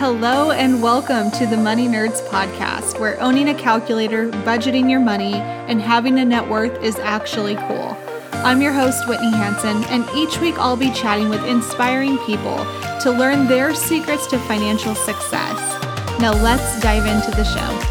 Hello and welcome to the Money Nerds podcast, where owning a calculator, budgeting your money, and having a net worth is actually cool. I'm your host, Whitney Hansen, and each week I'll be chatting with inspiring people to learn their secrets to financial success. Now let's dive into the show.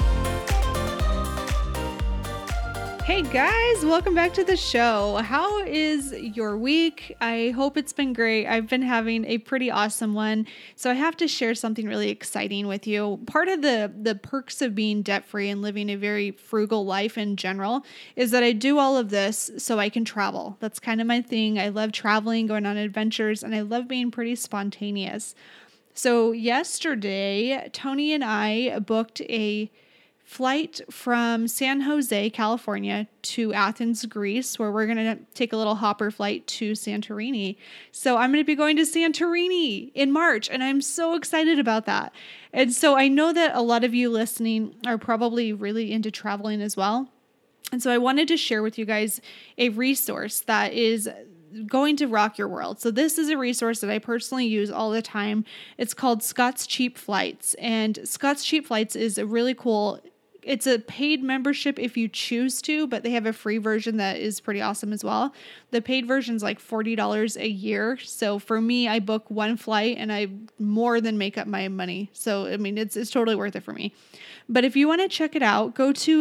Hey guys, welcome back to the show. How is your week? I hope it's been great. I've been having a pretty awesome one. So I have to share something really exciting with you. Part of the perks of being debt-free and living a very frugal life in general is that I do all of this so I can travel. That's kind of my thing. I love traveling, going on adventures, and I love being pretty spontaneous. So yesterday, Tony and I booked a flight from San Jose, California to Athens, Greece, where we're going to take a little hopper flight to Santorini. So I'm going to be going to Santorini in March, and I'm so excited about that. And so I know that a lot of you listening are probably really into traveling as well. And so I wanted to share with you guys a resource that is going to rock your world. So this is a resource that I personally use all the time. It's called Scott's Cheap Flights. And Scott's Cheap Flights is a really cool. It's a paid membership if you choose to, but they have a free version that is pretty awesome as well. The paid version is like $40 a year. So for me, I book one flight and I more than make up my money. So, I mean, it's totally worth it for me. But if you want to check it out, go to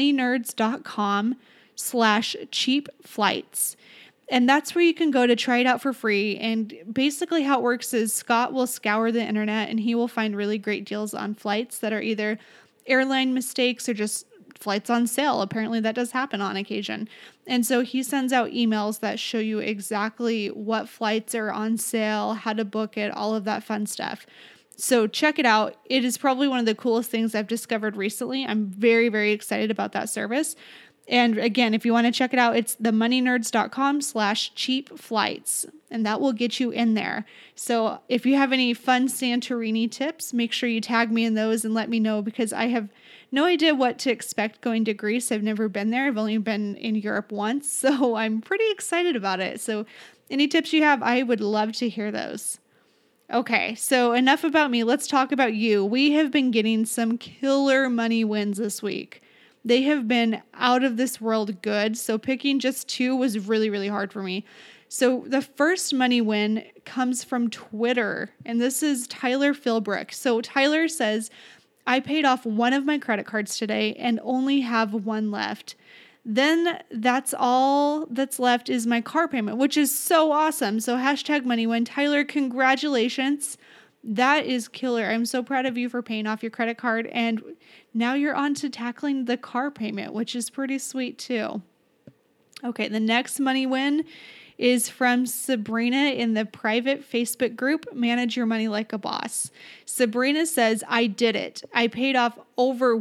themoneynerds.com/cheap flights. And that's where you can go to try it out for free. And basically how it works is Scott will scour the internet and he will find really great deals on flights that are either airline mistakes or just flights on sale. Apparently that does happen on occasion. And so he sends out emails that show you exactly what flights are on sale, how to book it, all of that fun stuff. So check it out. It is probably one of the coolest things I've discovered recently. I'm very, very excited about that service. And again, if you want to check it out, it's themoneynerds.com/cheap flights, and that will get you in there. So if you have any fun Santorini tips, make sure you tag me in those and let me know, because I have no idea what to expect going to Greece. I've never been there. I've only been in Europe once, so I'm pretty excited about it. So any tips you have, I would love to hear those. Okay, so enough about me. Let's talk about you. We have been getting some killer money wins this week. They have been out of this world good. So picking just two was really, really hard for me. So the first money win comes from Twitter, and this is Tyler Philbrick. So Tyler says, I paid off one of my credit cards today and only have one left. Then that's all that's left is my car payment, which is so awesome. So #MoneyWin. Tyler, congratulations. That is killer. I'm so proud of you for paying off your credit card. And now you're on to tackling the car payment, which is pretty sweet too. Okay, the next money win is from Sabrina in the private Facebook group, Manage Your Money Like a Boss. Sabrina says, I did it. I paid off over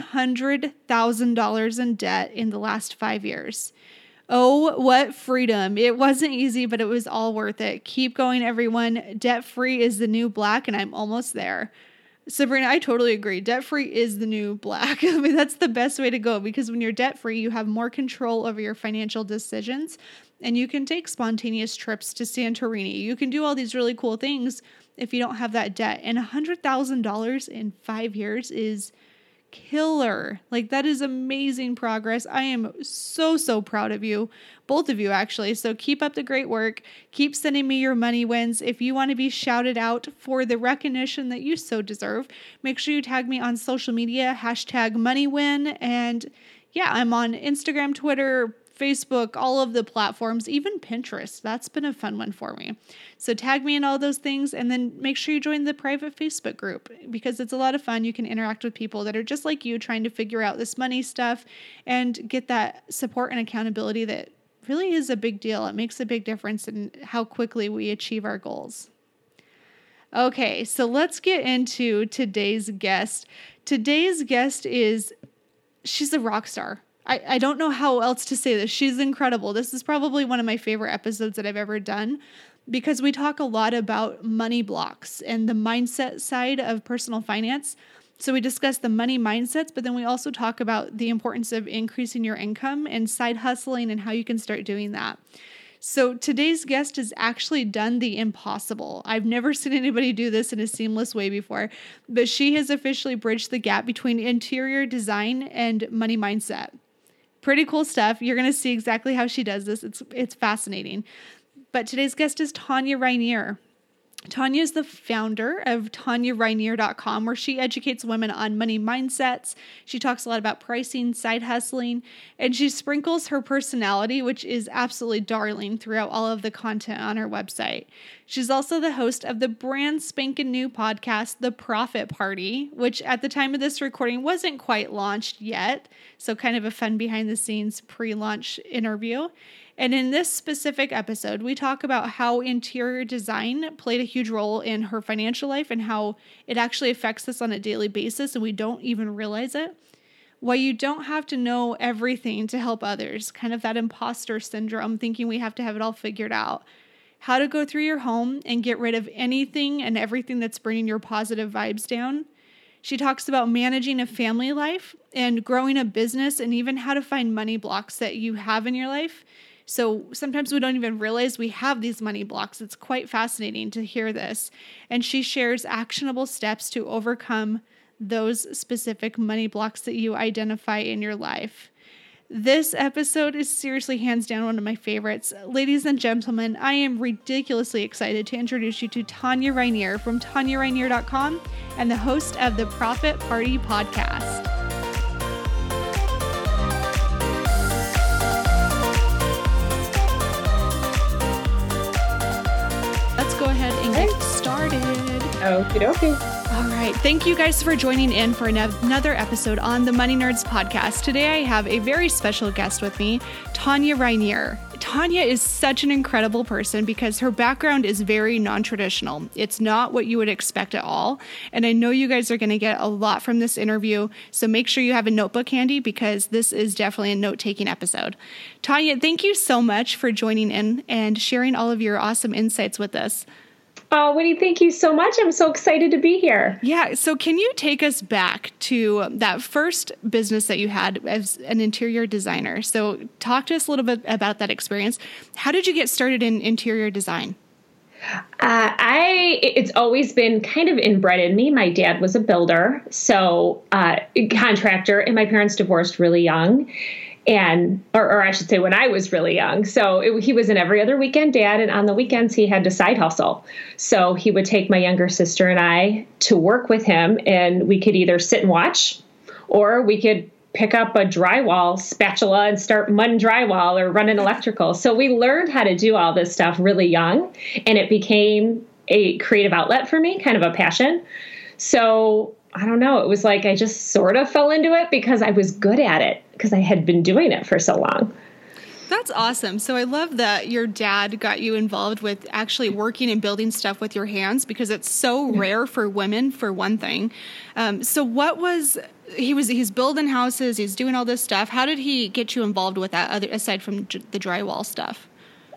$100,000 in debt in the last 5 years. Oh, what freedom. It wasn't easy, but it was all worth it. Keep going, everyone. Debt-free is the new black, and I'm almost there. Sabrina, I totally agree. Debt-free is the new black. I mean, that's the best way to go, because when you're debt-free, you have more control over your financial decisions, and you can take spontaneous trips to Santorini. You can do all these really cool things if you don't have that debt. And $100,000 in 5 years is killer. Like, that is amazing progress. I am so proud of you, both of you actually. So keep up the great work. Keep sending me your money wins. If you want to be shouted out for the recognition that you so deserve, make sure you tag me on social media, #MoneyWin. And yeah, I'm on Instagram, Twitter, Facebook, all of the platforms, even Pinterest. That's been a fun one for me. So tag me in all those things, and then make sure you join the private Facebook group, because it's a lot of fun. You can interact with people that are just like you, trying to figure out this money stuff and get that support and accountability that really is a big deal. It makes a big difference in how quickly we achieve our goals. Okay, so let's get into today's guest. Today's guest she's a rock star. I don't know how else to say this. She's incredible. This is probably one of my favorite episodes that I've ever done, because we talk a lot about money blocks and the mindset side of personal finance. So we discuss the money mindsets, but then we also talk about the importance of increasing your income and side hustling and how you can start doing that. So today's guest has actually done the impossible. I've never seen anybody do this in a seamless way before, but she has officially bridged the gap between interior design and money mindset. Pretty cool stuff. You're going to see exactly how she does this. It's fascinating. But today's guest is Tanya Rainier. Tanya is the founder of TanyaRainier.com, where she educates women on money mindsets. She talks a lot about pricing, side hustling, and she sprinkles her personality, which is absolutely darling, throughout all of the content on her website. She's also the host of the brand spanking new podcast, The Profit Party, which at the time of this recording wasn't quite launched yet. So kind of a fun behind the scenes pre-launch interview. And in this specific episode, we talk about how interior design played a huge role in her financial life and how it actually affects us on a daily basis and we don't even realize it. Why you don't have to know everything to help others, kind of that imposter syndrome, thinking we have to have it all figured out. How to go through your home and get rid of anything and everything that's bringing your positive vibes down. She talks about managing a family life and growing a business and even how to find money blocks that you have in your life. So sometimes we don't even realize we have these money blocks. It's quite fascinating to hear this. And she shares actionable steps to overcome those specific money blocks that you identify in your life. This episode is seriously hands down one of my favorites. Ladies and gentlemen, I am ridiculously excited to introduce you to Tanya Rainier from TanyaRainier.com and the host of the Profit Party podcast. Go ahead and get started. Okie dokie. All right. Thank you guys for joining in for another episode on the Money Nerds podcast. Today I have a very special guest with me, Tanya Rainier. Tanya is such an incredible person because her background is very non-traditional. It's not what you would expect at all. And I know you guys are going to get a lot from this interview. So make sure you have a notebook handy because this is definitely a note-taking episode. Tanya, thank you so much for joining in and sharing all of your awesome insights with us. Oh, Winnie, thank you so much. I'm so excited to be here. Yeah. So can you take us back to that first business that you had as an interior designer? So talk to us a little bit about that experience. How did you get started in interior design? It's always been kind of inbred in me. My dad was a builder, so contractor, and my parents divorced really young. Or I should say when I was really young. So he was an every other weekend dad, and on the weekends he had to side hustle. So he would take my younger sister and I to work with him, and we could either sit and watch, or we could pick up a drywall spatula and start mudding drywall or running electrical. So we learned how to do all this stuff really young, and it became a creative outlet for me, kind of a passion. So I don't know. It was like I just sort of fell into it because I was good at it because I had been doing it for so long. That's awesome. So I love that your dad got you involved with actually working and building stuff with your hands because it's so rare for women, for one thing. So what was, he's building houses, he's doing all this stuff. How did he get you involved with that aside from the drywall stuff?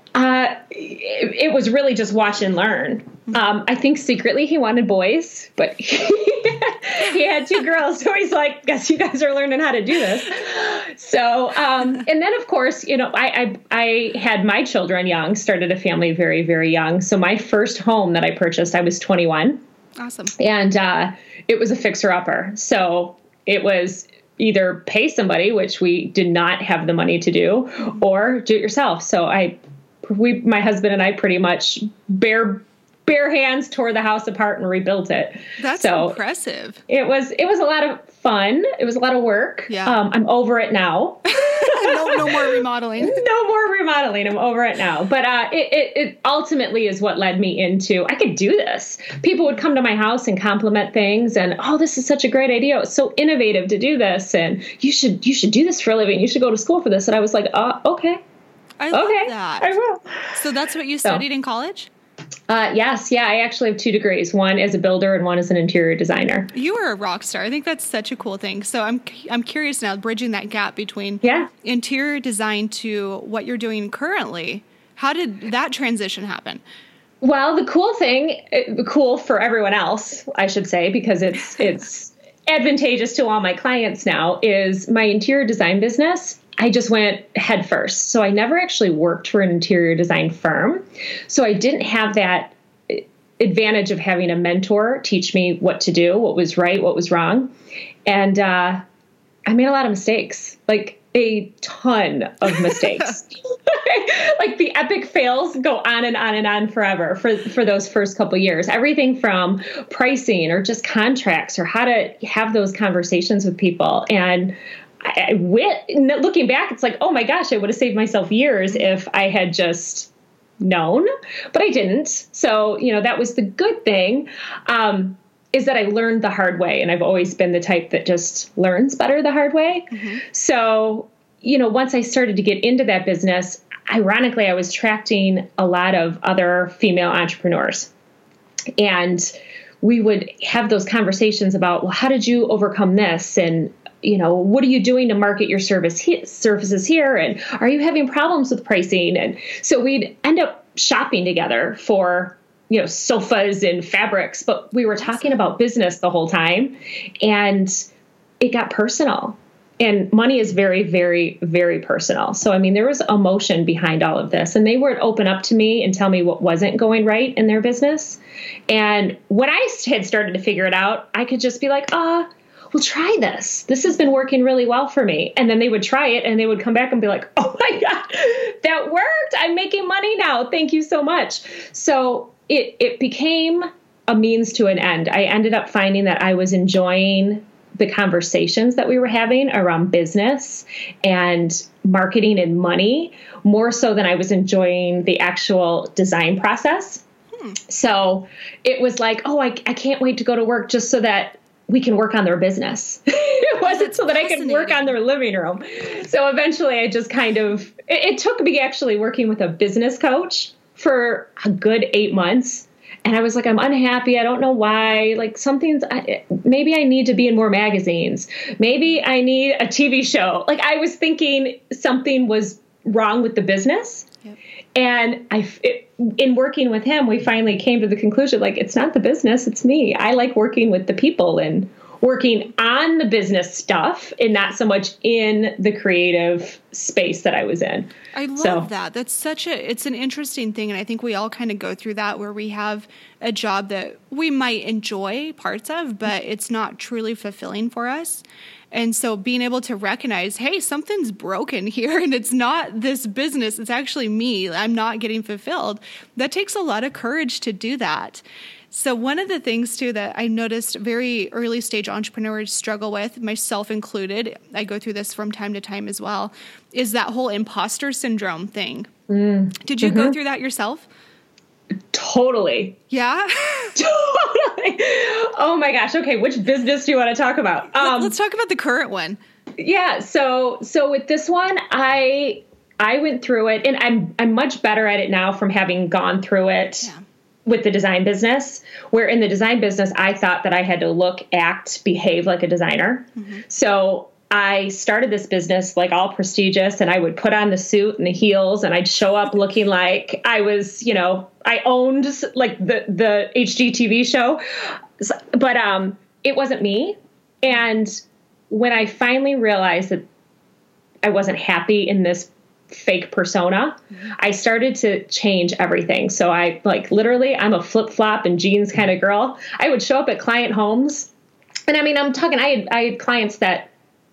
It was really just watch and learn. I think secretly he wanted boys, but he had two girls. So he's like, guess you guys are learning how to do this. So, and then of course, I had my children young, started a family very, very young. So my first home that I purchased, I was 21. Awesome. And, it was a fixer upper. So it was either pay somebody, which we did not have the money to do, or do it yourself. So my husband and I pretty much bare hands tore the house apart and rebuilt it. That's so impressive. It was a lot of fun. It was a lot of work. Yeah. I'm over it now. No more remodeling. No more remodeling. I'm over it now. But it ultimately is what led me into, I could do this. People would come to my house and compliment things and, oh, this is such a great idea. It's so innovative to do this. And you should do this for a living. You should go to school for this. And I was like, okay. I love that. I will. So that's what you studied in college? Yes. Yeah. I actually have 2 degrees, one as a builder and one as an interior designer. You are a rock star. I think that's such a cool thing. So I'm curious now, bridging that gap between interior design to what you're doing currently. How did that transition happen? Well, the cool for everyone else, I should say, because it's advantageous to all my clients now, is my interior design business. I just went head first. So I never actually worked for an interior design firm. So I didn't have that advantage of having a mentor teach me what to do, what was right, what was wrong. And I made a lot of mistakes, like a ton of mistakes. Like the epic fails go on and on and on forever for those first couple of years. Everything from pricing or just contracts or how to have those conversations with people. And looking back, it's like, oh my gosh, I would have saved myself years if I had just known, but I didn't. So, that was the good thing, is that I learned the hard way. And I've always been the type that just learns better the hard way. Mm-hmm. So, once I started to get into that business, ironically, I was attracting a lot of other female entrepreneurs. And we would have those conversations about, well, how did you overcome this? And, what are you doing to market your services here? And are you having problems with pricing? And so we'd end up shopping together for, sofas and fabrics, but we were talking about business the whole time, and it got personal. And money is very, very, very personal. So, there was emotion behind all of this. And they would open up to me and tell me what wasn't going right in their business. And when I had started to figure it out, I could just be like, well, try this. This has been working really well for me. And then they would try it and they would come back and be like, oh my God, that worked. I'm making money now. Thank you so much. So it became a means to an end. I ended up finding that I was enjoying the conversations that we were having around business and marketing and money more so than I was enjoying the actual design process. So it was like, oh, I can't wait to go to work just so that we can work on their business. It wasn't so that I could work on their living room. So eventually I just it took me actually working with a business coach for a good 8 months. And I was like, I'm unhappy. I don't know why. Like maybe I need to be in more magazines. Maybe I need a TV show. Like I was thinking something was wrong with the business. Yep. And in working with him, we finally came to the conclusion, like, it's not the business, it's me. I like working with the people and working on the business stuff and not so much in the creative space that I was in. I love that. That's it's an interesting thing. And I think we all kind of go through that where we have a job that we might enjoy parts of, but it's not truly fulfilling for us. And so being able to recognize, hey, something's broken here and it's not this business, it's actually me. I'm not getting fulfilled. That takes a lot of courage to do that. So one of the things too that I noticed very early stage entrepreneurs struggle with, myself included, I go through this from time to time as well, is that whole imposter syndrome thing. Did you go through that yourself? Totally. Yeah? Totally. Oh my gosh. Okay. Which business do you want to talk about? Let's talk about the current one. Yeah. So with this one, I went through it and I'm much better at it now from having gone through it with the design business, where in the design business, I thought that I had to look, act, behave like a designer. Mm-hmm. So I started this business like all prestigious, and I would put on the suit and the heels, and I'd show up looking like I was, I owned like the HGTV show, but it wasn't me. And when I finally realized that I wasn't happy in this fake persona, I started to change everything. So I I'm a flip-flop and jeans kind of girl. I would show up at client homes, and I'm talking, I had clients that,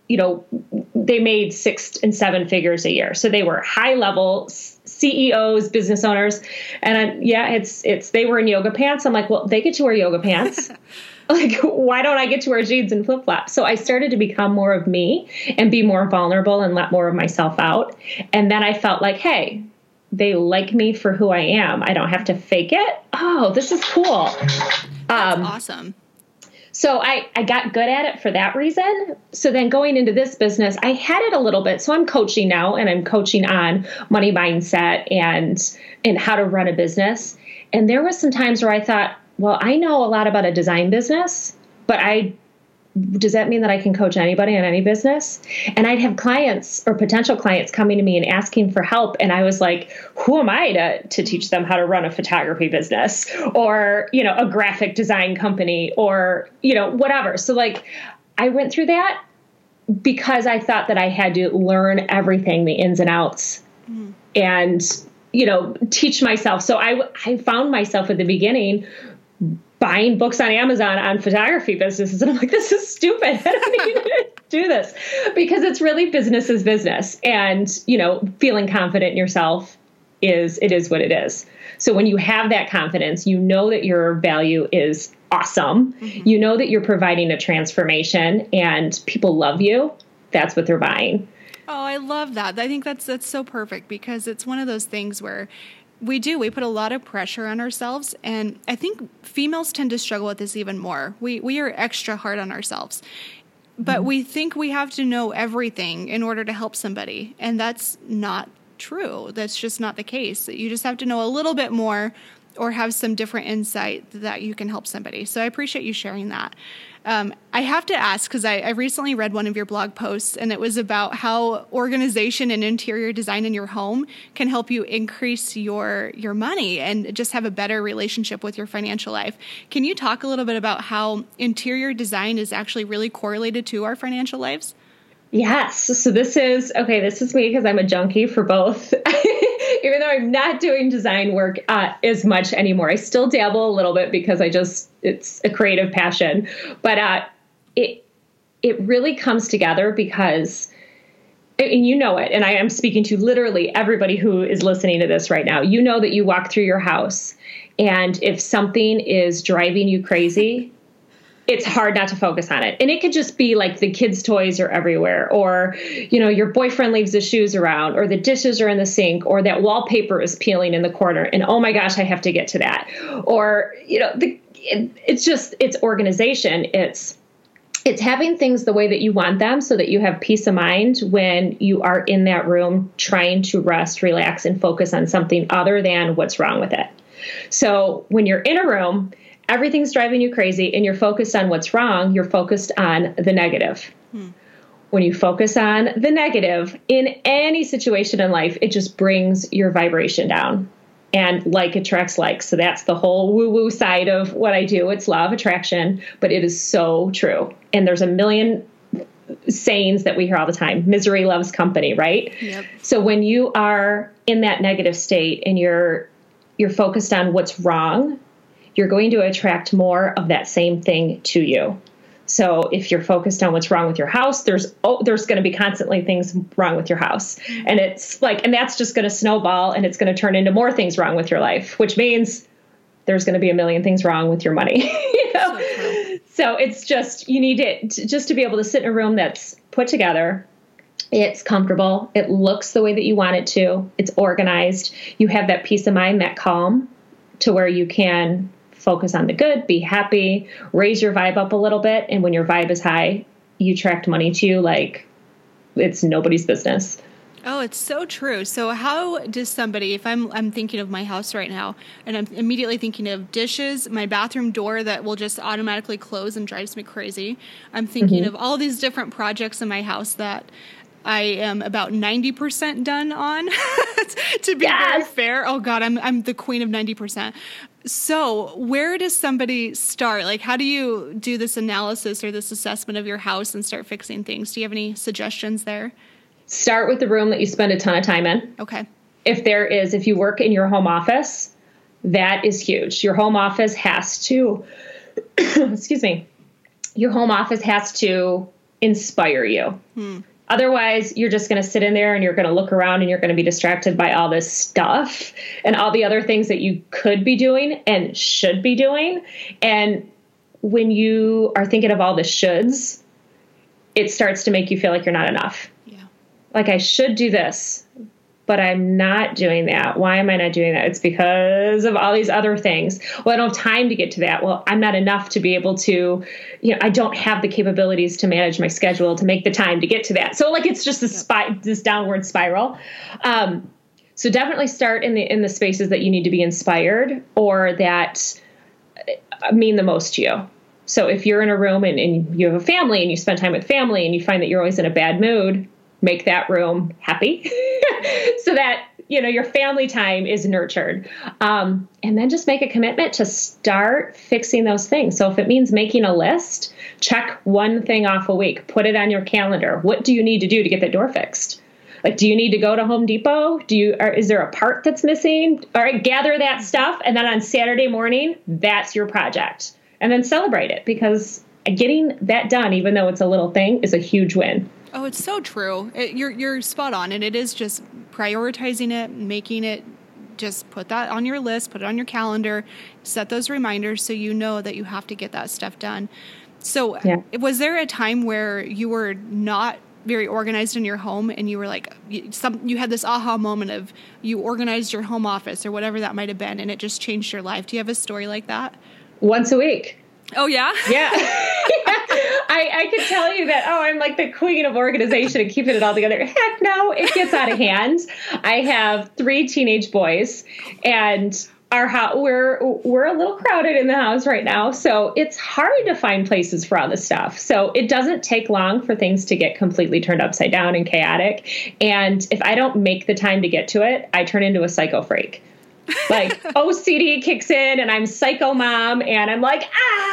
they made 6 and 7 figures a year. So they were high level CEOs, business owners. And they were in yoga pants. I'm like, well, they get to wear yoga pants. Like, why don't I get to wear jeans and flip flops? So I started to become more of me and be more vulnerable and let more of myself out. And then I felt like, hey, they like me for who I am. I don't have to fake it. Oh, this is cool. That's awesome. So I got good at it for that reason. So then going into this business, I had it a little bit. So I'm coaching now, and I'm coaching on money mindset and how to run a business. And there was some times where I thought, well, I know a lot about a design business, but does that mean that I can coach anybody on any business? And I'd have clients or potential clients coming to me and asking for help. And I was like, who am I to teach them how to run a photography business or, a graphic design company or, whatever. So like I went through that, because I thought that I had to learn everything, the ins and outs, and, teach myself. So I found myself at the beginning buying books on Amazon on photography businesses. And I'm like, this is stupid. I don't need to do this, because it's really business is business. And, feeling confident in yourself is what it is. So when you have that confidence, you know that your value is awesome. You know that you're providing a transformation and people love you. That's what they're buying. Oh, I love that. I think that's so perfect, because it's one of those things where we put a lot of pressure on ourselves. And I think females tend to struggle with this even more. We are extra hard on ourselves, but we think we have to know everything in order to help somebody. And that's not true. That's just not the case. You just have to know a little bit more or have some different insight that you can help somebody. So I appreciate you sharing that. I have to ask, because I recently read one of your blog posts, and it was about how organization and interior design in your home can help you increase your money and just have a better relationship with your financial life. Can you talk a little bit about how interior design is actually really correlated to our financial lives? Yes. So this is me, because I'm a junkie for both. Even though I'm not doing design work as much anymore, I still dabble a little bit because it's a creative passion. But it really comes together because, and you know it, and I am speaking to literally everybody who is listening to this right now. You know that you walk through your house, and if something is driving you crazy, it's hard not to focus on it. And it could just be like the kids' toys are everywhere, or, your boyfriend leaves the shoes around, or the dishes are in the sink, or that wallpaper is peeling in the corner. And oh my gosh, I have to get to that. Or, it's organization. It's having things the way that you want them, so that you have peace of mind when you are in that room trying to rest, relax, and focus on something other than what's wrong with it. So when you're in a room, everything's driving you crazy and you're focused on what's wrong, you're focused on the negative. When you focus on the negative in any situation in life, it just brings your vibration down. And like attracts like. So that's the whole woo-woo side of what I do. It's law of attraction, but it is so true. And there's a million sayings that we hear all the time. Misery loves company, right? Yep. So when you are in that negative state and you're focused on what's wrong, you're going to attract more of that same thing to you. So if you're focused on what's wrong with your house, there's going to be constantly things wrong with your house. And and that's just going to snowball, and it's going to turn into more things wrong with your life, which means there's going to be a million things wrong with your money. So it's just, you need it just to be able to sit in a room that's put together. It's comfortable. It looks the way that you want it to. It's organized. You have that peace of mind, that calm, to where you can focus on the good, be happy, raise your vibe up a little bit. And when your vibe is high, you attract money to you like it's nobody's business. Oh, it's so true. So how does somebody, if I'm thinking of my house right now, and I'm immediately thinking of dishes, my bathroom door that will just automatically close and drives me crazy. I'm thinking of all these different projects in my house that I am about 90% done on, to be very fair. Oh God, I'm the queen of 90%. So where does somebody start? Like, how do you do this analysis or this assessment of your house and start fixing things? Do you have any suggestions there? Start with the room that you spend a ton of time in. Okay. If you work in your home office, that is huge. Your home office has to, excuse me, your home office has to inspire you. Otherwise, you're just going to sit in there and you're going to look around and you're going to be distracted by all this stuff and all the other things that you could be doing and should be doing. And when you are thinking of all the shoulds, it starts to make you feel like you're not enough. Yeah. Like, I should do this, but I'm not doing that. Why am I not doing that? It's because of all these other things. Well, I don't have time to get to that. Well, I'm not enough to be able to, I don't have the capabilities to manage my schedule to make the time to get to that. So it's just this downward spiral. So definitely start in the spaces that you need to be inspired or that mean the most to you. So if you're in a room and you have a family and you spend time with family and you find that you're always in a bad mood, make that room happy so that your family time is nurtured. And then just make a commitment to start fixing those things. So if it means making a list, check one thing off a week, put it on your calendar. What do you need to do to get the door fixed? Like, do you need to go to Home Depot? Is there a part that's missing? All right, gather that stuff. And then on Saturday morning, that's your project. And then celebrate it, because getting that done, even though it's a little thing, is a huge win. Oh, it's so true. You're spot on. And it is just prioritizing it, making it, just put that on your list, put it on your calendar, set those reminders so you know that you have to get that stuff done. So Was there a time where you were not very organized in your home and you were like, you had this aha moment of you organized your home office or whatever that might have been, and it just changed your life? Do you have a story like that? Once a week. Oh, yeah? Yeah. I could tell you that, I'm like the queen of organization and keeping it all together. Heck no, it gets out of hand. I have 3 teenage boys, and our house, we're a little crowded in the house right now. So it's hard to find places for all this stuff. So it doesn't take long for things to get completely turned upside down and chaotic. And if I don't make the time to get to it, I turn into a psycho freak. Like OCD kicks in and I'm psycho mom and I'm like,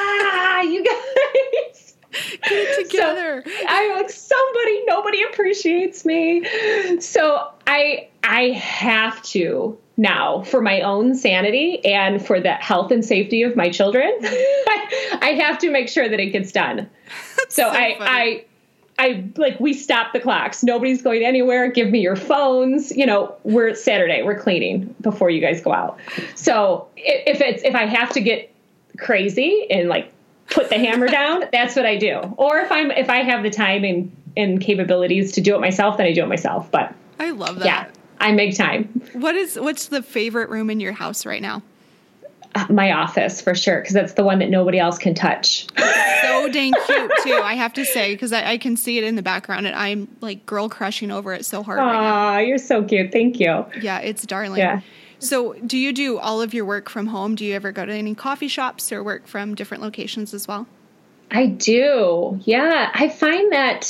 you guys get it together. So I'm like, nobody appreciates me. So I have to now, for my own sanity and for the health and safety of my children, I have to make sure that it gets done. So I we stop the clocks. Nobody's going anywhere. Give me your phones. We're Saturday. We're cleaning before you guys go out. So if I have to get crazy and like put the hammer down, that's what I do. Or if I have the time and capabilities to do it myself, then I do it myself. But I love that. Yeah, I make time. What's the favorite room in your house right now? My office, for sure, because that's the one that nobody else can touch. So dang cute, too, I have to say, because I can see it in the background, and I'm, like, girl crushing over it so hard right now. You're so cute. Thank you. Yeah, it's darling. Yeah. So do you do all of your work from home? Do you ever go to any coffee shops or work from different locations as well? I do. Yeah. I find that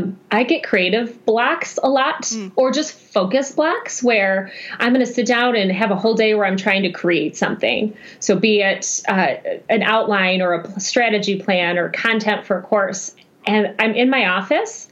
I get creative blocks a lot, or just focus blocks where I'm going to sit down and have a whole day where I'm trying to create something. So be it an outline or a strategy plan or content for a course. And I'm in my office.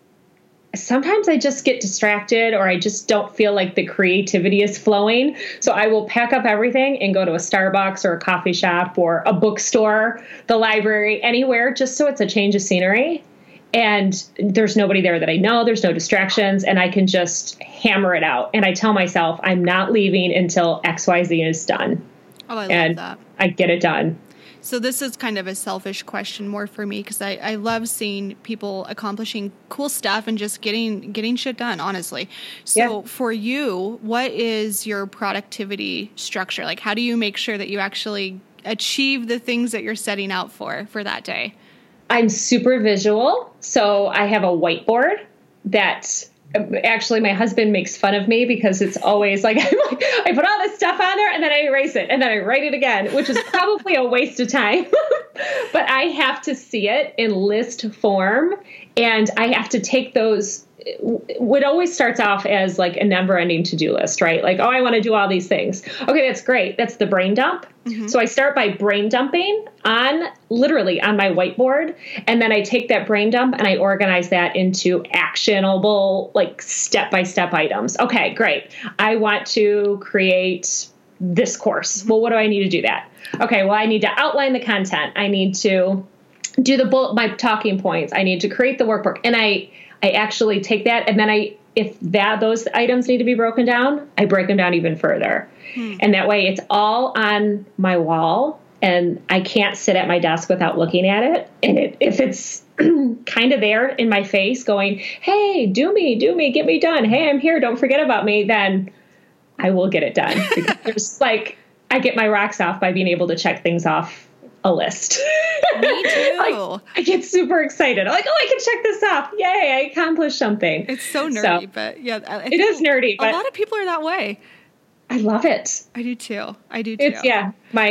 Sometimes I just get distracted, or I just don't feel like the creativity is flowing. So I will pack up everything and go to a Starbucks or a coffee shop or a bookstore, the library, anywhere, just so it's a change of scenery. And there's nobody there that I know. There's no distractions, and I can just hammer it out. And I tell myself I'm not leaving until XYZ is done. Oh, I love that. I get it done. So this is kind of a selfish question more for me, because I love seeing people accomplishing cool stuff and just getting shit done, honestly. So for you, what is your productivity structure? Like, how do you make sure that you actually achieve the things that you're setting out for that day? I'm super visual. So I have a whiteboard that actually my husband makes fun of me because it's always like, I put all this stuff on there and then I erase it and then I write it again, which is probably a waste of time. But I have to see it in list form, and I have to take those. What always starts off as like a never ending to-do list, right? Like, I want to do all these things. Okay, that's great. That's the brain dump. Mm-hmm. So I start by brain dumping literally on my whiteboard. And then I take that brain dump and I organize that into actionable, like step-by-step items. Okay, great. I want to create this course. Well, what do I need to do that? Okay, well, I need to outline the content. I need to do my talking points. I need to create the workbook. And I actually take that, and then if those items need to be broken down, I break them down even further. And that way it's all on my wall, and I can't sit at my desk without looking at it. And if it's kind of there in my face going, hey, do me, get me done. Hey, I'm here. Don't forget about me. Then I will get it done. Because there's I get my rocks off by being able to check things off a list. Me too. I get super excited. I'm like, I can check this off. Yay, I accomplished something. It's so nerdy, but yeah. It is nerdy. But a lot of people are that way. I love it. I do too. It's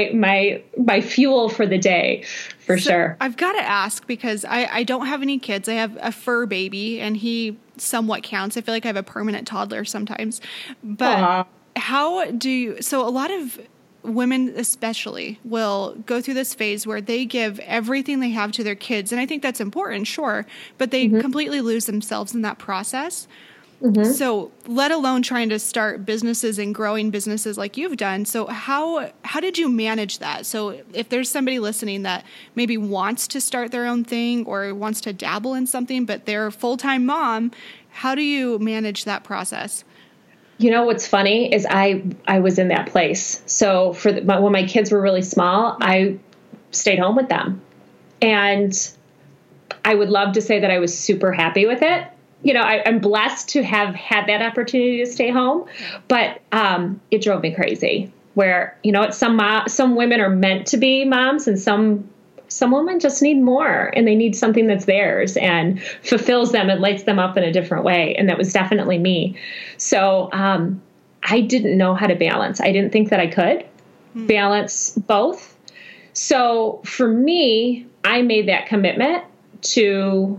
my fuel for the day, for sure. I've got to ask, because I don't have any kids. I have a fur baby, and he somewhat counts. I feel like I have a permanent toddler sometimes. But so a lot of women especially will go through this phase where they give everything they have to their kids. And I think that's important, sure, but they completely lose themselves in that process. So let alone trying to start businesses and growing businesses like you've done. So how did you manage that? So if there's somebody listening that maybe wants to start their own thing or wants to dabble in something, but they're a full-time mom, how do you manage that process? You know, what's funny is I was in that place. So when my kids were really small, I stayed home with them. And I would love to say that I was super happy with it. You know, I'm blessed to have had that opportunity to stay home, but it drove me crazy. Where, you know, some women are meant to be moms, and some women just need more, and they need something that's theirs and fulfills them and lights them up in a different way. And that was definitely me. So I didn't know how to balance. I didn't think that I could balance both. So for me, I made that commitment to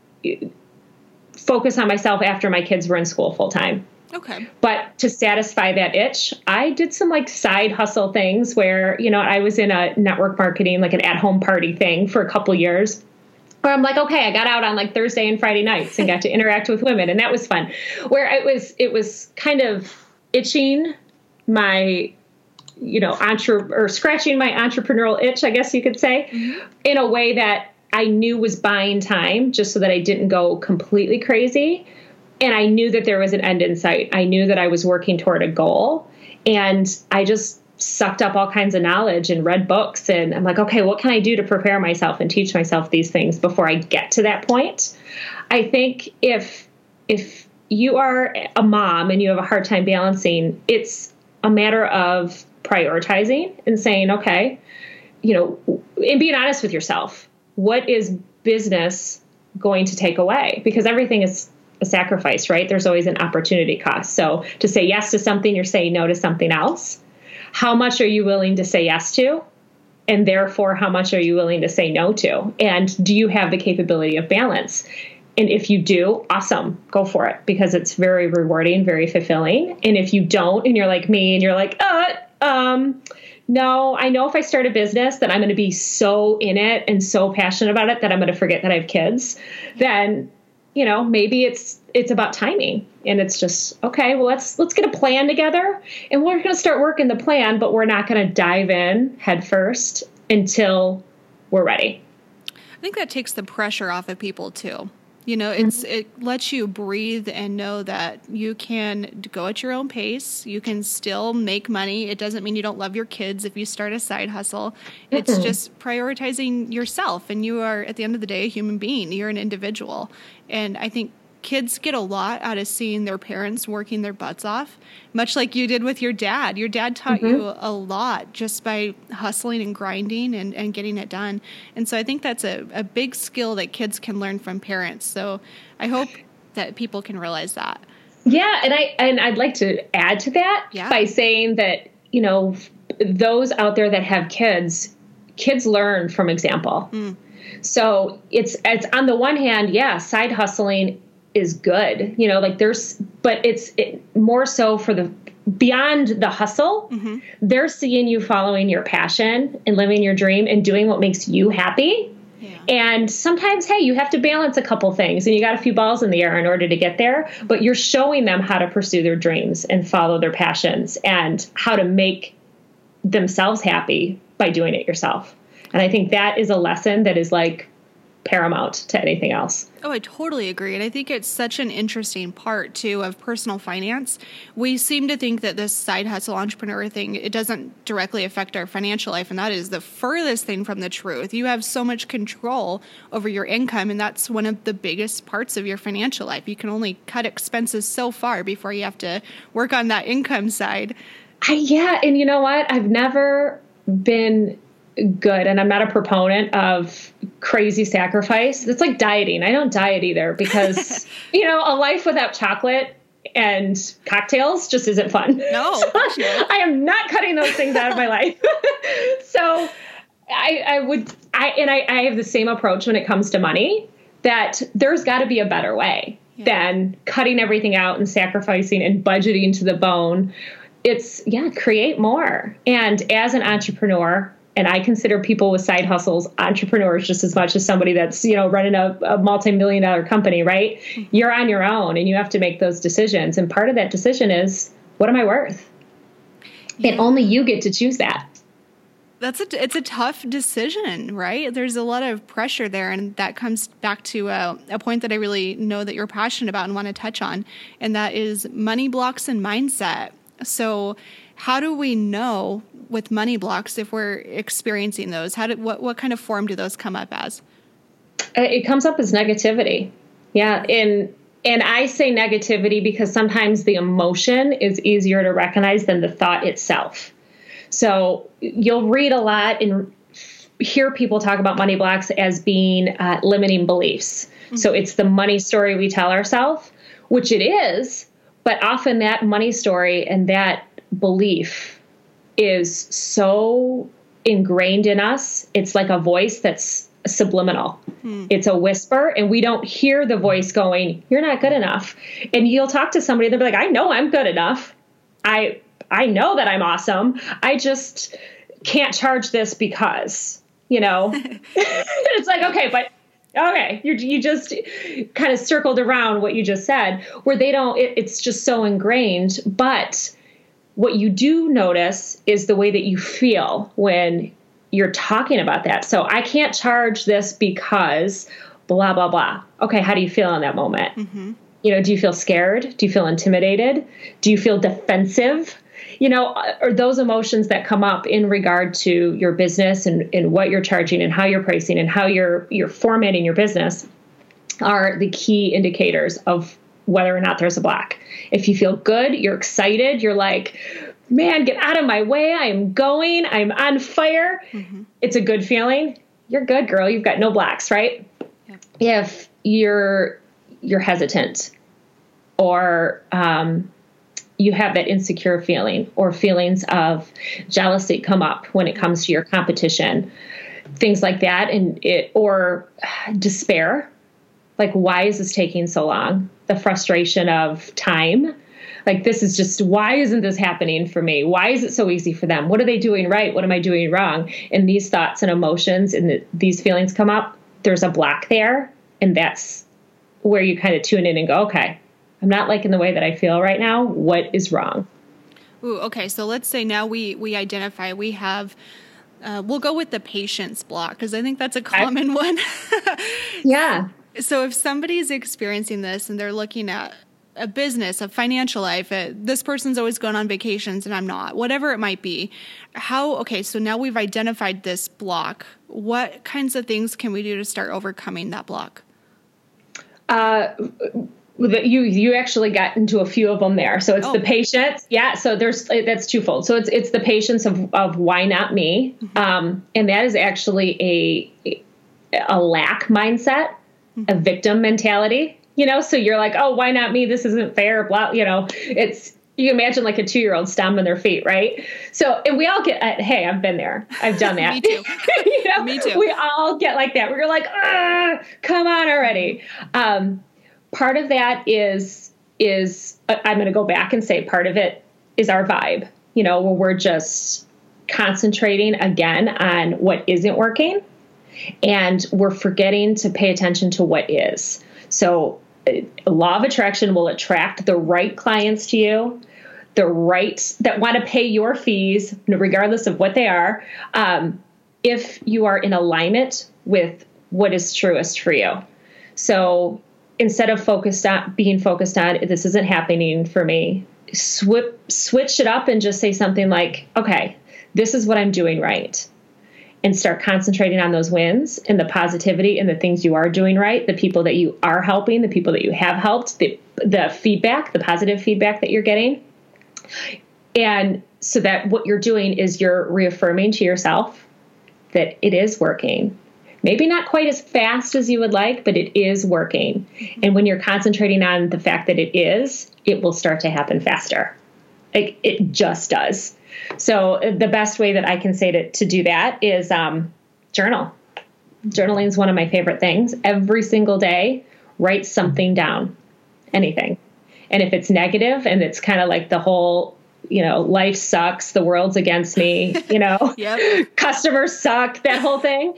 focus on myself after my kids were in school full time. Okay. But to satisfy that itch, I did some like side hustle things where, you know, I was in a network marketing, like an at-home party thing for a couple years, where I'm like, okay, I got out on like Thursday and Friday nights and got to interact with women. And that was fun, where it was kind of itching my, you know, scratching my entrepreneurial itch, I guess you could say, in a way that I knew was buying time just so that I didn't go completely crazy. And I knew that there was an end in sight. I knew that I was working toward a goal, and I just sucked up all kinds of knowledge and read books. And I'm like, okay, what can I do to prepare myself and teach myself these things before I get to that point? I think if you are a mom and you have a hard time balancing, it's a matter of prioritizing and saying, okay, you know, and being honest with yourself. What is business going to take away? Because everything is a sacrifice, right? There's always an opportunity cost. So to say yes to something, you're saying no to something else. How much are you willing to say yes to? And therefore, how much are you willing to say no to? And do you have the capability of balance? And if you do, awesome, go for it, because it's very rewarding, very fulfilling. And if you don't, and you're like me, and you're like, no, I know if I start a business that I'm going to be so in it and so passionate about it that I'm going to forget that I have kids, then, you know, maybe it's about timing. And it's just, okay, well, let's get a plan together, and we're going to start working the plan, but we're not going to dive in head first until we're ready. I think that takes the pressure off of people too. You know, it lets you breathe and know that you can go at your own pace. You can still make money. It doesn't mean you don't love your kids if you start a side hustle. It's just prioritizing yourself. And you are, at the end of the day, a human being. You're an individual. And I think kids get a lot out of seeing their parents working their butts off, much like you did with your dad. Your dad taught you a lot just by hustling and grinding and getting it done. And so I think that's a big skill that kids can learn from parents. So I hope that people can realize that. Yeah. And I'd like to add to that by saying that, you know, those out there that have kids learn from example. So it's on the one hand, side hustling is good, you know, like but it's more so for the beyond the hustle. They're seeing you following your passion and living your dream and doing what makes you happy. And sometimes, hey, you have to balance a couple things, and you got a few balls in the air in order to get there, but you're showing them how to pursue their dreams and follow their passions and how to make themselves happy by doing it yourself. And I think that is a lesson that is like paramount to anything else. Oh, I totally agree. And I think it's such an interesting part, too, of personal finance. We seem to think that this side hustle entrepreneur thing, it doesn't directly affect our financial life. And that is the furthest thing from the truth. You have so much control over your income. And that's one of the biggest parts of your financial life. You can only cut expenses so far before you have to work on that income side. And you know what? I've never been good, and I'm not a proponent of crazy sacrifice. It's like dieting. I don't diet either because, you know, a life without chocolate and cocktails just isn't fun. No. So I am not cutting those things out of my life. So I have the same approach when it comes to money, that there's got to be a better way. than cutting everything out and sacrificing and budgeting to the bone. It's, create more. And as an entrepreneur, and I consider people with side hustles entrepreneurs just as much as somebody that's, running a multi-million-dollar company, right? Mm-hmm. You're on your own and you have to make those decisions. And part of that decision is, what am I worth? Yeah. And only you get to choose that. It's a tough decision, right? There's a lot of pressure there. And that comes back to a point that I really know that you're passionate about and want to touch on. And that is money blocks and mindset. So how do we know with money blocks if we're experiencing those? What kind of form do those come up as? It comes up as negativity. Yeah. And I say negativity because sometimes the emotion is easier to recognize than the thought itself. So you'll read a lot and hear people talk about money blocks as being limiting beliefs. Mm-hmm. So it's the money story we tell ourselves, which it is, but often that money story and that belief is so ingrained in us. It's like a voice that's subliminal. It's a whisper, and we don't hear the voice going, "You're not good enough." And you'll talk to somebody, they'll be like, "I know I'm good enough. I know that I'm awesome. I just can't charge this because, It's like, okay, you just kind of circled around what you just said, where they don't, it's just so ingrained. But what you do notice is the way that you feel when you're talking about that. So I can't charge this because blah, blah, blah. Okay, how do you feel in that moment? Mm-hmm. Do you feel scared? Do you feel intimidated? Do you feel defensive? Or those emotions that come up in regard to your business and what you're charging and how you're pricing and how you're formatting your business are the key indicators of whether or not there's a block. If you feel good, you're excited, you're like, man, get out of my way. I'm on fire. Mm-hmm. It's a good feeling. You're good, girl. You've got no blocks, right? Yep. If you're hesitant or, you have that insecure feeling or feelings of jealousy come up when it comes to your competition, things like that, or despair. Like, why is this taking so long? The frustration of time. Like, why isn't this happening for me? Why is it so easy for them? What are they doing right? What am I doing wrong? And these thoughts and emotions and these feelings come up. There's a block there. And that's where you kind of tune in and go, okay, I'm not liking the way that I feel right now. What is wrong? Ooh, okay. So let's say now we identify, we have, we'll go with the patience block because I think that's a common one. Yeah. So if somebody's experiencing this and they're looking at a business, a financial life, this person's always going on vacations and I'm not, whatever it might be. So now we've identified this block. What kinds of things can we do to start overcoming that block? You actually got into a few of them there. So it's the patience. Yeah. So that's twofold. So it's the patience of why not me? Mm-hmm. And that is actually a lack mindset, mm-hmm. a victim mentality, so you're like, oh, why not me? This isn't fair. Blah, you imagine like a 2-year-old stomping their feet. Right. So, and we all get, hey, I've been there. I've done that. Me too. Me too. We all get like that. We're like, come on already. Part of that is I'm going to go back and say part of it is our vibe, where we're just concentrating again on what isn't working and we're forgetting to pay attention to what is. So law of attraction will attract the right clients to you, the right that want to pay your fees, regardless of what they are, if you are in alignment with what is truest for you. So instead of being focused on this isn't happening for me, switch it up and just say something like, okay, this is what I'm doing right. And start concentrating on those wins and the positivity and the things you are doing right, the people that you are helping, the people that you have helped, the feedback, the positive feedback that you're getting. And so that what you're doing is you're reaffirming to yourself that it is working. Maybe not quite as fast as you would like, but it is working. Mm-hmm. And when you're concentrating on the fact that it will start to happen faster. It just does. So the best way that I can say to do that is journal. Journaling is one of my favorite things. Every single day, write something down. anything. And if it's negative and it's kind of like the whole, life sucks, the world's against me, Yep. customers suck, that whole thing,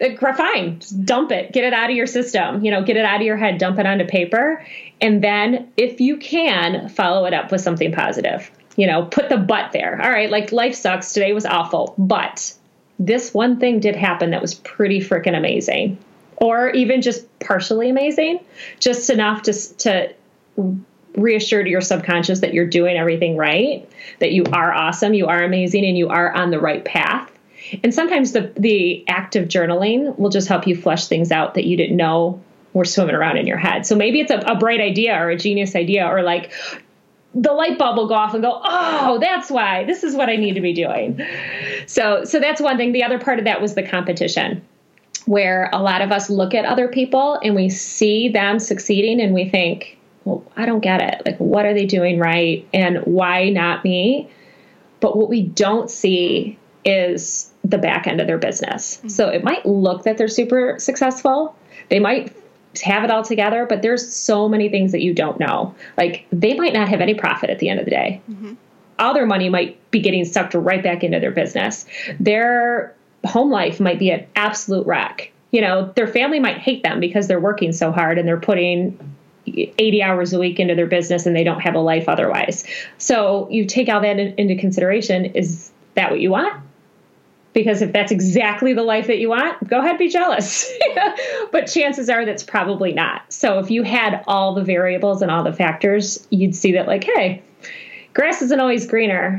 fine, just dump it, get it out of your system, get it out of your head, dump it onto paper. And then if you can, follow it up with something positive, put the but there. All right, like life sucks, today was awful, but this one thing did happen that was pretty freaking amazing, or even just partially amazing, just enough to reassure to your subconscious that you're doing everything right, that you are awesome, you are amazing, and you are on the right path. And sometimes the act of journaling will just help you flush things out that you didn't know were swimming around in your head. So maybe it's a bright idea or a genius idea, or like the light bulb will go off and go, oh, that's why, this is what I need to be doing. So that's one thing. The other part of that was the competition, where a lot of us look at other people and we see them succeeding and we think, well, I don't get it. Like, what are they doing right? And why not me? But what we don't see is the back end of their business. Mm-hmm. So it might look that they're super successful. They might have it all together, but there's so many things that you don't know. Like, they might not have any profit at the end of the day. Mm-hmm. All their money might be getting sucked right back into their business. Their home life might be an absolute wreck. Their family might hate them because they're working so hard and they're putting 80 hours a week into their business and they don't have a life otherwise. So you take all that into consideration. Is that what you want? Because if that's exactly the life that you want, go ahead, be jealous. But chances are that's probably not. So if you had all the variables and all the factors, you'd see that, like, hey, grass isn't always greener.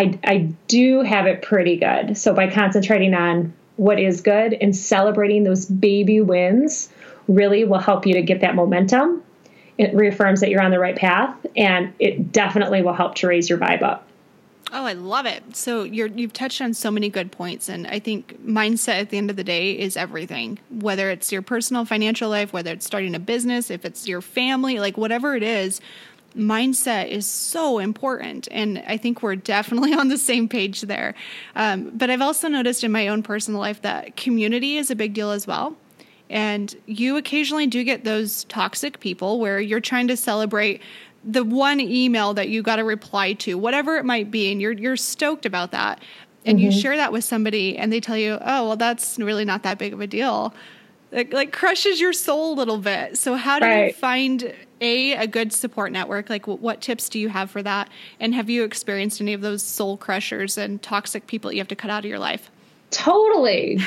I do have it pretty good. So by concentrating on what is good and celebrating those baby wins really will help you to get that momentum. It reaffirms that you're on the right path, and it definitely will help to raise your vibe up. Oh, I love it. So you've touched on so many good points, and I think mindset at the end of the day is everything. Whether it's your personal financial life, whether it's starting a business, if it's your family, like whatever it is, mindset is so important. And I think we're definitely on the same page there. But I've also noticed in my own personal life that community is a big deal as well. And you occasionally do get those toxic people where you're trying to celebrate the one email that you got to reply to, whatever it might be, and you're stoked about that. And you share that with somebody and they tell you, oh, well, that's really not that big of a deal. Like crushes your soul a little bit. So how do you find a good support network? Like what tips do you have for that? And have you experienced any of those soul crushers and toxic people you have to cut out of your life? Totally.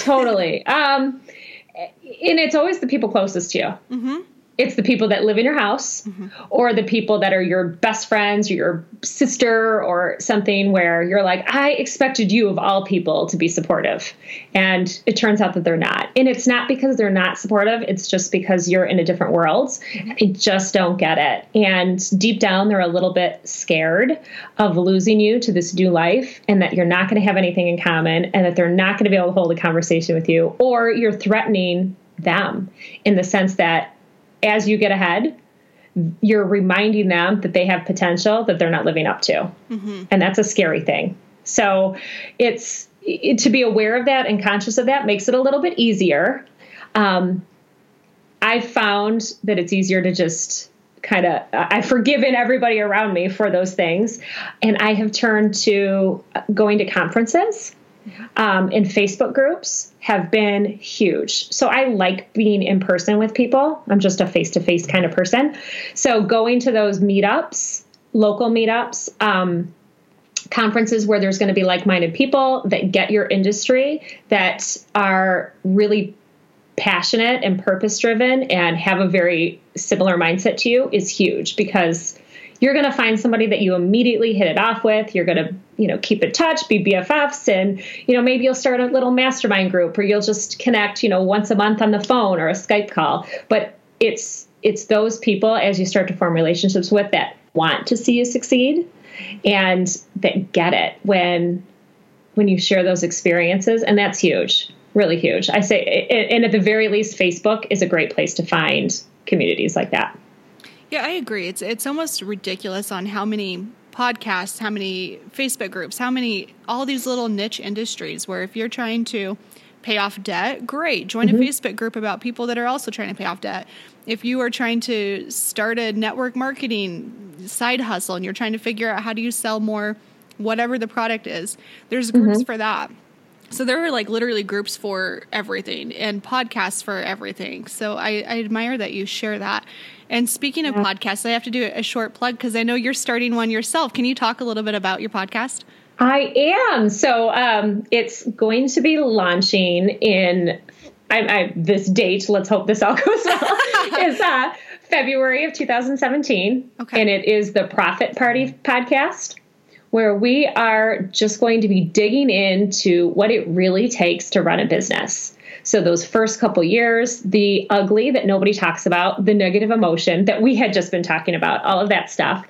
And it's always the people closest to you. Mm-hmm. It's the people that live in your house or the people that are your best friends or your sister or something where you're like, I expected you of all people to be supportive. And it turns out that they're not. And it's not because they're not supportive. It's just because you're in a different world. They just don't get it. And deep down, they're a little bit scared of losing you to this new life and that you're not going to have anything in common and that they're not going to be able to hold a conversation with you, or you're threatening them in the sense that as you get ahead, you're reminding them that they have potential that they're not living up to. Mm-hmm. And that's a scary thing. So to be aware of that and conscious of that makes it a little bit easier. I've found that it's easier to just I've forgiven everybody around me for those things. And I have turned to going to conferences. And Facebook groups have been huge. So I like being in person with people. I'm just a face-to-face kind of person. So going to those meetups, local meetups, conferences where there's going to be like-minded people that get your industry, that are really passionate and purpose-driven and have a very similar mindset to you is huge, because you're going to find somebody that you immediately hit it off with. You're going to, keep in touch, be BFFs, and, maybe you'll start a little mastermind group, or you'll just connect, once a month on the phone or a Skype call. But it's those people, as you start to form relationships with, that want to see you succeed and that get it when you share those experiences. And that's huge, really huge. I say, and at the very least, Facebook is a great place to find communities like that. Yeah, I agree. It's almost ridiculous on how many podcasts, how many Facebook groups, all these little niche industries where if you're trying to pay off debt, great. Join a Facebook group about people that are also trying to pay off debt. If you are trying to start a network marketing side hustle and you're trying to figure out how do you sell more, whatever the product is, there's groups for that. So there are like literally groups for everything and podcasts for everything. So I admire that you share that. And speaking of podcasts, I have to do a short plug because I know you're starting one yourself. Can you talk a little bit about your podcast? I am. So it's going to be launching in this date. Let's hope this all goes well. Is February of 2017. Okay. And it is the Profit Party podcast, where we are just going to be digging into what it really takes to run a business. So those first couple years, the ugly that nobody talks about, the negative emotion that we had just been talking about, all of that stuff,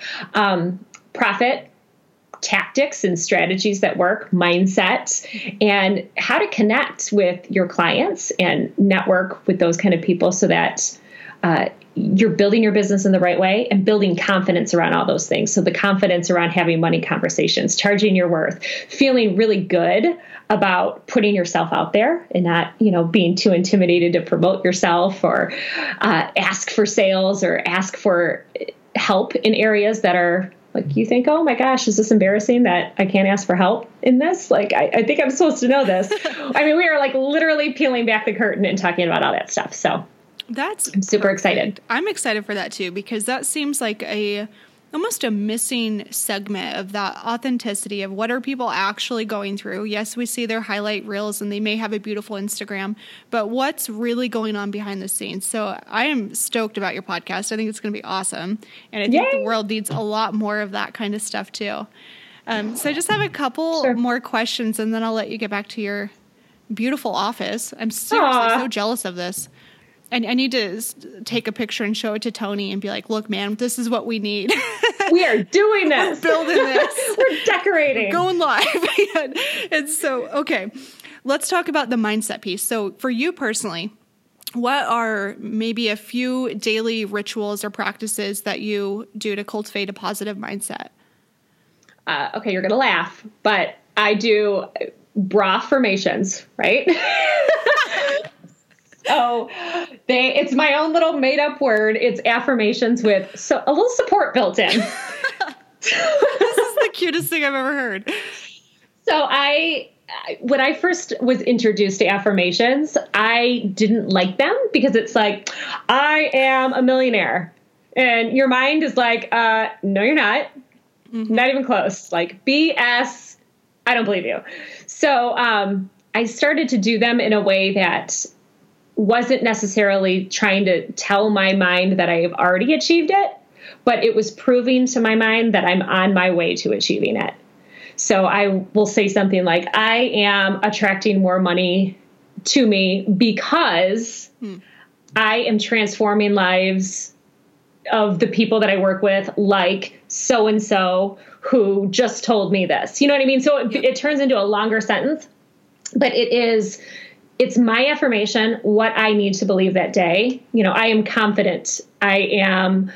profit tactics and strategies that work, mindset, and how to connect with your clients and network with those kind of people so that you're building your business in the right way and building confidence around all those things. So the confidence around having money conversations, charging your worth, feeling really good about putting yourself out there and not, being too intimidated to promote yourself or ask for sales or ask for help in areas that are like, you think, oh my gosh, is this embarrassing that I can't ask for help in this? Like, I think I'm supposed to know this. I mean, we are like literally peeling back the curtain and talking about all that stuff. So I'm super excited. I'm excited for that too, because that seems like almost a missing segment of that authenticity of what are people actually going through. Yes, we see their highlight reels and they may have a beautiful Instagram, but what's really going on behind the scenes? So I am stoked about your podcast. I think it's going to be awesome. And I think the world needs a lot more of that kind of stuff too. So I just have a couple more questions and then I'll let you get back to your beautiful office. I'm seriously so jealous of this. And I need to take a picture and show it to Tony and be like, look, man, this is what we need. We are doing this. We're building this. We're decorating. We're going live. And so, okay, let's talk about the mindset piece. So for you personally, what are maybe a few daily rituals or practices that you do to cultivate a positive mindset? Okay, you're going to laugh, but I do bra formations, right? So it's my own little made up word. It's affirmations with a little support built in. This is the cutest thing I've ever heard. So when I first was introduced to affirmations, I didn't like them because it's like, I am a millionaire. And your mind is like, no, you're not. Mm-hmm. Not even close. Like BS. I don't believe you. So I started to do them in a way that wasn't necessarily trying to tell my mind that I have already achieved it, but it was proving to my mind that I'm on my way to achieving it. So I will say something like, I am attracting more money to me because I am transforming lives of the people that I work with, like so-and-so who just told me this. You know what I mean? So it turns into a longer sentence, but it's my affirmation, what I need to believe that day. I am confident. I am,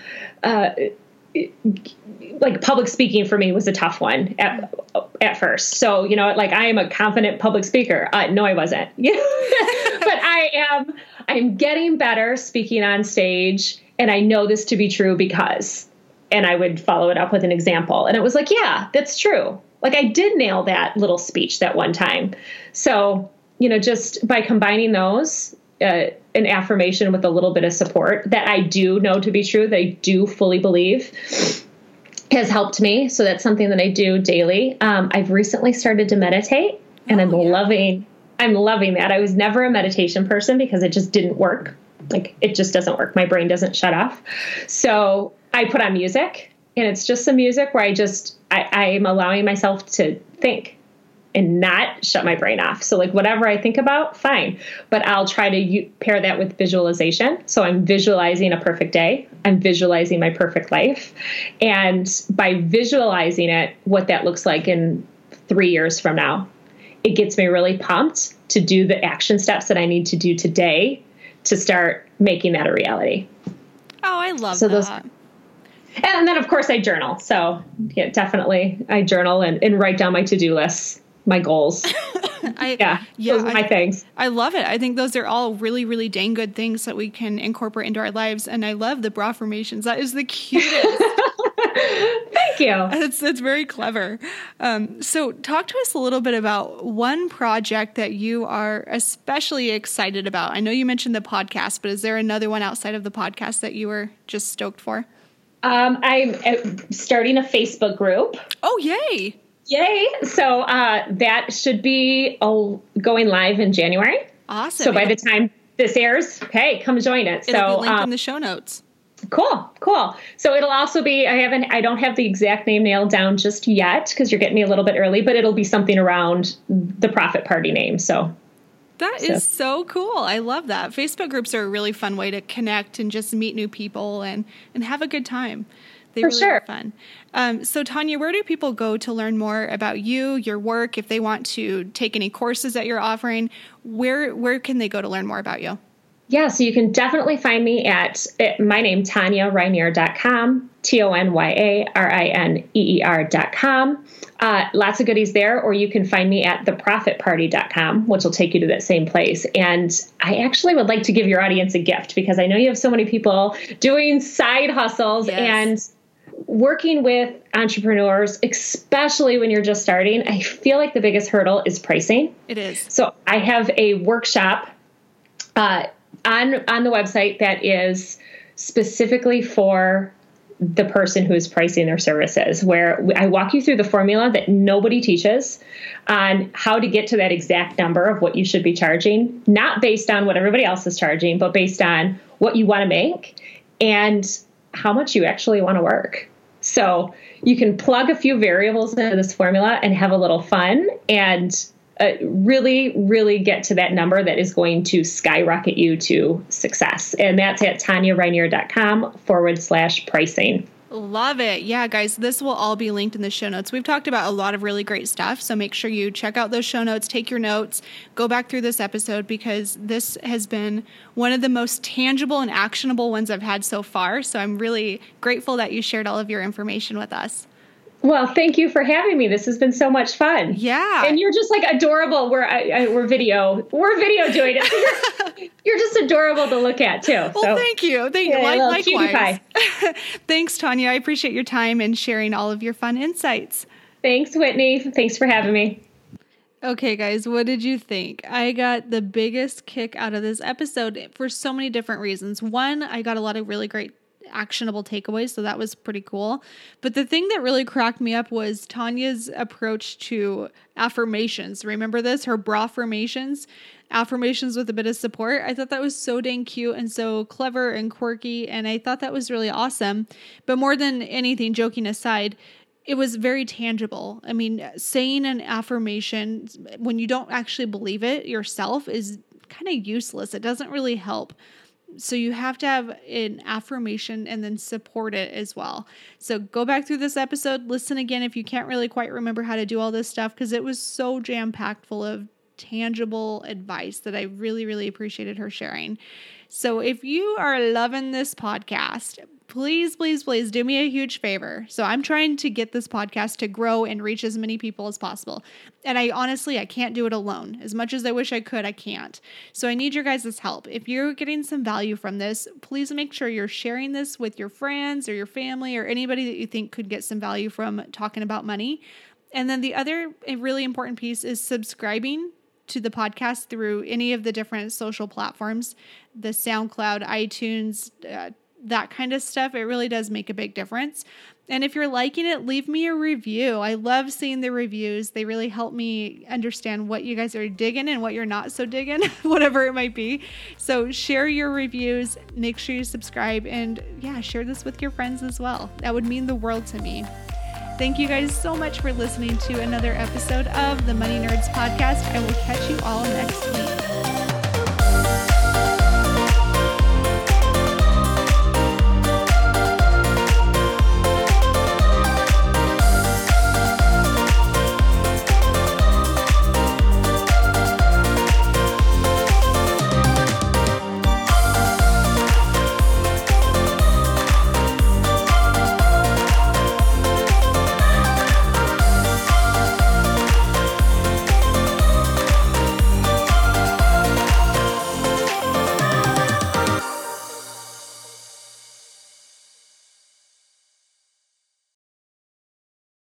like public speaking for me was a tough one at first. So, like I am a confident public speaker. No, I wasn't, but I'm getting better speaking on stage. And I know this to be true because, and I would follow it up with an example. And it was like, yeah, that's true. Like I did nail that little speech that one time. So, just by combining those, an affirmation with a little bit of support that I do know to be true, that I do fully believe has helped me. So that's something that I do daily. I've recently started to meditate and I'm loving that. I was never a meditation person because it just didn't work. Like it just doesn't work. My brain doesn't shut off. So I put on music and it's just some music where I'm allowing myself to think and not shut my brain off. So like whatever I think about, fine. But I'll try to pair that with visualization. So I'm visualizing a perfect day. I'm visualizing my perfect life. And by visualizing it, what that looks like in 3 years from now, it gets me really pumped to do the action steps that I need to do today to start making that a reality. Oh, I love that. And then of course I journal. So yeah, definitely I journal and write down my to-do lists. my goals. Those are my things. I love it. I think those are all really, really dang good things that we can incorporate into our lives. And I love the bra formations. That is the cutest. Thank you. It's very clever. So talk to us a little bit about one project that you are especially excited about. I know you mentioned the podcast, but is there another one outside of the podcast that you were just stoked for? I'm starting a Facebook group. Oh, yay. Yay. So that should be going live in January. Awesome. So by the time this airs, hey, come join it. It'll be linked in the show notes. Cool. So it'll also be, I don't have the exact name nailed down just yet because you're getting me a little bit early, but it'll be something around the Profit Party name. So that is so cool. I love that. Facebook groups are a really fun way to connect and just meet new people and have a good time. They really are fun. So Tanya, where do people go to learn more about you, your work? If they want to take any courses that you're offering, where can they go to learn more about you? Yeah, so you can definitely find me at my name, TanyaRainier.com, TonyaRainier.com. Lots of goodies there, or you can find me at theprofitparty.com, which will take you to that same place. And I actually would like to give your audience a gift because I know you have so many people doing side hustles and working with entrepreneurs, especially when you're just starting. I feel like the biggest hurdle is pricing. It is. So I have a workshop on the website that is specifically for the person who is pricing their services, where I walk you through the formula that nobody teaches on how to get to that exact number of what you should be charging, not based on what everybody else is charging, but based on what you want to make and how much you actually want to work. So you can plug a few variables into this formula and have a little fun and really, really get to that number that is going to skyrocket you to success. And that's at TanyaRainier.com/pricing. Love it. Yeah, guys, this will all be linked in the show notes. We've talked about a lot of really great stuff, so make sure you check out those show notes, take your notes, go back through this episode because this has been one of the most tangible and actionable ones I've had so far. So I'm really grateful that you shared all of your information with us. Well, thank you for having me. This has been so much fun. Yeah. And you're just like adorable. We're video doing it. You're just adorable to look at too. Well, so, thank you. Likewise. Thanks, Tanya. I appreciate your time and sharing all of your fun insights. Thanks, Whitney. Thanks for having me. Okay, guys, what did you think? I got the biggest kick out of this episode for so many different reasons. One, I got a lot of really great actionable takeaways, so that was pretty cool. But the thing that really cracked me up was Tanya's approach to affirmations. Remember this? Her bra formations, affirmations with a bit of support. I thought that was so dang cute and so clever and quirky, and I thought that was really awesome. But more than anything, joking aside, it was very tangible. I mean, saying an affirmation when you don't actually believe it yourself is kind of useless. It doesn't really help. So you have to have an affirmation and then support it as well. So go back through this episode, listen again if you can't really quite remember how to do all this stuff, because it was so jam-packed full of tangible advice that I really, really appreciated her sharing. So if you are loving this podcast, please, please, please do me a huge favor. So I'm trying to get this podcast to grow and reach as many people as possible. And I can't do it alone. As much as I wish I could, I can't. So I need your guys' help. If you're getting some value from this, please make sure you're sharing this with your friends or your family or anybody that you think could get some value from talking about money. And then the other really important piece is subscribing to the podcast through any of the different social platforms, the SoundCloud, iTunes, that kind of stuff. It really does make a big difference. And if you're liking it, leave me a review. I love seeing the reviews. They really help me understand what you guys are digging and what you're not so digging, whatever it might be. So share your reviews, make sure you subscribe, and share this with your friends as well. That would mean the world to me. Thank you guys so much for listening to another episode of the Money Nerds Podcast. I will catch you all next week.